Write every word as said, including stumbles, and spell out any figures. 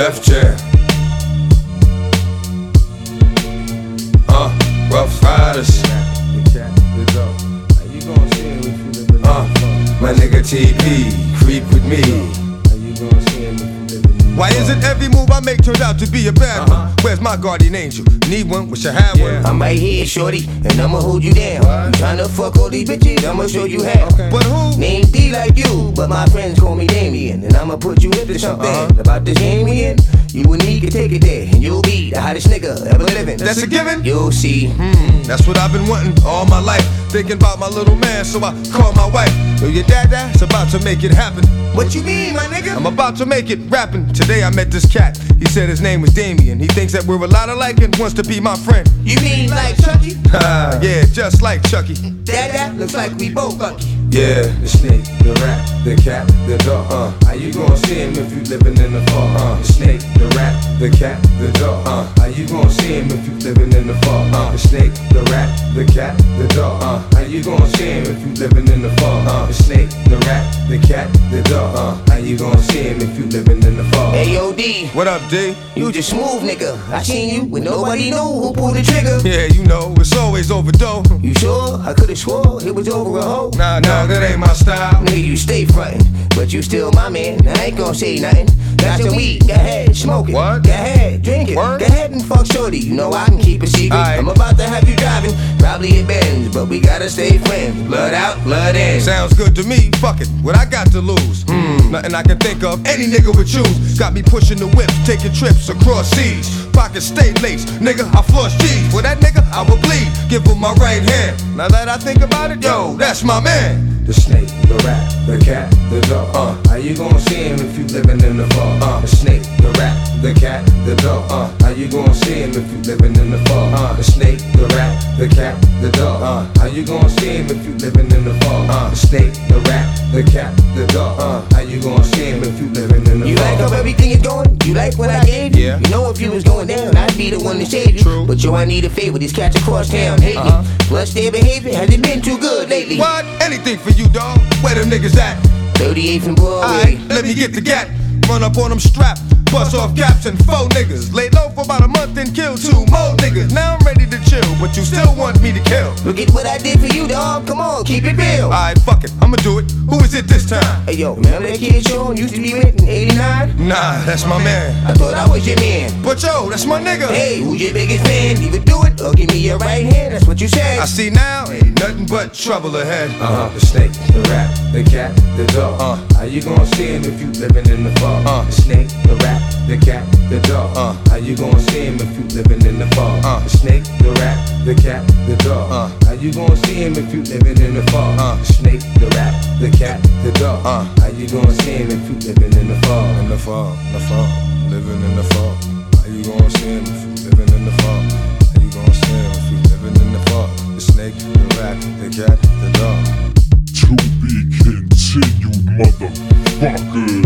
Def Jam. Uh, Rough Riders. Uh, my nigga T P, creep with me. Why is it every move I make turns out to be a bad one? Uh-huh. Where's my guardian angel? Need one? Wish I had one. I'm right here, shorty, and I'ma hold you down. What? You tryna fuck all these bitches? I'ma show you how. Okay. But who? Name D like you, but my friends call me Damien, and I'ma put you into something. Uh-huh. About this game we in, you and me can take it there, and you'll be the hottest nigga ever living. That's a given? You'll see. Hmm, that's what I've been wanting all my life. Thinking about my little man, so I call my wife. Yo, your dad-dad's about to make it happen. What you mean, my nigga? I'm about to make it rapping. Today I met this cat. He said his name was Damien. He thinks that we're a lot alike and wants to be my friend. You mean like Chucky? Ah, yeah, just like Chucky. Dad, looks like we both lucky. Yeah, the snake, the rat, the cat, the dog. Uh, how you gonna see him if you living in the fog? Uh, the snake, the rat, the cat, the dog. Uh, how you gonna see him if you living in the fog? Uh, the snake, the rat, the cat, the dog. Uh, how you gonna see him if you living in the fog? Uh, the snake, the rat, the cat, the dog. Uh, how you gonna see him if you living in the fog? Hey yo D, what up D? You just smooth nigga. I seen you when nobody knew who pulled the trigger. Yeah, you know it's always overdose. You sure? I could've swore it was over a hoe. Nah, nah, that ain't my style. Nigga, you stay frontin', but you still my man. I ain't gon' say nothing. Got some weed, go ahead, smoke it. What? Go ahead, drink it. Word? Go ahead and fuck shorty. You know I can keep a secret. Right. I'm about to have you driving, probably a Benz, but we gotta stay friends. Blood out, blood in. Sounds good to me. Fuck it, what I got to lose? Hmm, nothing I can think of. Any nigga would choose. Got me pushing the whip, taking trips across seas. Pockets stay laced, nigga. I floss G's. For that nigga, I will bleed. Give him my right hand. Now that I think about it, yo, that's my man. The snake, the rat, the cat, the dog. Uh, how you gonna see him if you living in the fog? Uh, the snake, the rat, the cat, the dog. Uh, how you gonna see him if you living in the fog? Uh, the snake, the rat, the cat, the dog. Uh, how you gonna see him if you living in the fog? Uh, the snake, the rat, the cat, the dog. Uh, how you gonna see him if you living in the You fog? like how everything is going? You like what I gave you? Yeah. You know if you was going down, I'd be the one to save you. True. But yo, I need a favor. These cats across town hate Uh-huh. me. Plus their behavior hasn't been too good lately. What? Anything for you, dog. Where them niggas at? thirty-eighth and Broadway. Alright, let me get the gat. Run up on them strap. Bust off caps and four niggas. Lay low for about a month and kill two more niggas. Now I'm ready to chill, but you still want me to kill. Look at what I did for you, dog. Come on, keep it real. Alright, fuck it, I'ma do it. Who is it this time? Hey yo, remember that kid Sean used to be with in eighty-nine? Nah, that's my man. I thought I was your man. But yo, that's my nigga. Hey, who's your biggest fan? Either do it or give me your right hand. That's what you say. I see now, ain't nothing but trouble ahead. Uh-huh. The snake, the rat, the cat, the dog. Uh. How you gonna see him if you living in the fog? Uh. The snake, the rat, the cat, the dog. Uh. How you gonna see him if you living in the fog? Uh. The snake, the rat, the cat, the dog. Uh. How you gonna see him if you living in the fog? Uh. The snake, the rat, the cat, the dog. Uh. How you gonna see him if you living in the fog? In the fall, in the fall, living in the fall. How you gonna see him if you living in the fall? How you gonna see him if you living in the fall? The snake, the rat, the cat, the dog. To be continued, motherfucker.